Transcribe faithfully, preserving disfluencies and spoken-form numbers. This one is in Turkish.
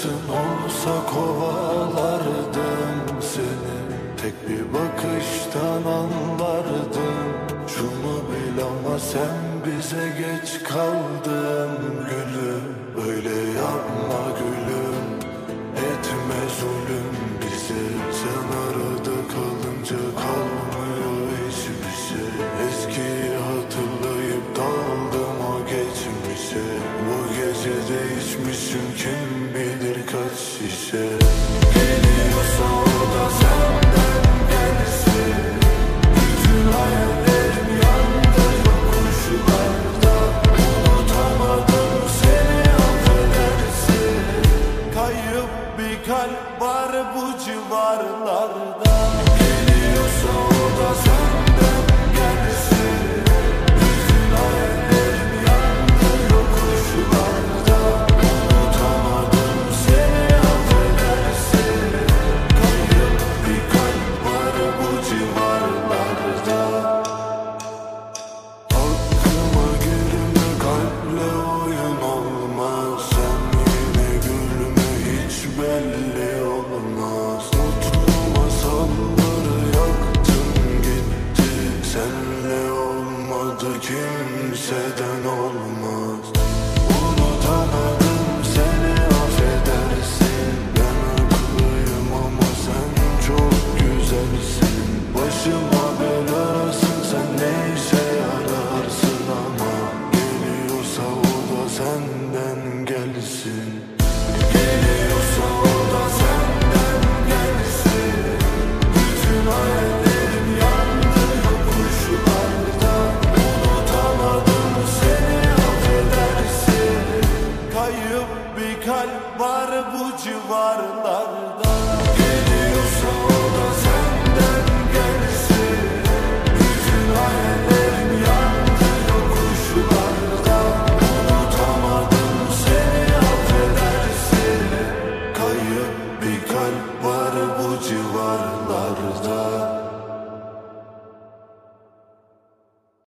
şansın olsa kovalardım seni. Tek bir bakıştan anlardım. Şunu bil ama sen bize geç kaldın gülüm. Öyle yapma gülüm, etme zulüm bize. Sen arada kalınca kalmıyor hiçbir şey. Eskiyi hatırlayıp daldım o geçmişe. Bu gece değişmişim kim bilir kaç şişe. Geliyorsa o da senden gelsin. Bütün hayallerim yandı yokuşlarda. Unutamadım seni affedersin. Kayıp bir kalp var bu civarlarda. Geliyorsa o da senden gelsin. Bütün hayallerim yandı yokuşlarda. Unutamadım seni affedersin. Kayıp bir kalp var bu civarlarda. Aklıma girme, kalple oyun olmaz. Sen yine gülme, hiç belli olmaz. Mutlu masalları yaktın gitti. Senle olmadı, kimseden olmaz. Unutamadım seni affedersin. Ben haklıyım ama sen çok güzelsin. Başıma belasın sen, ne işe yararsın ama. Geliyorsa o da senden gelsin. Geliyorsa o da senden gelsin. Bütün hayallerim yandı yokuşlarda. Unutamadım seni affedersin. Kayıp bir kalp var bu civarlarda.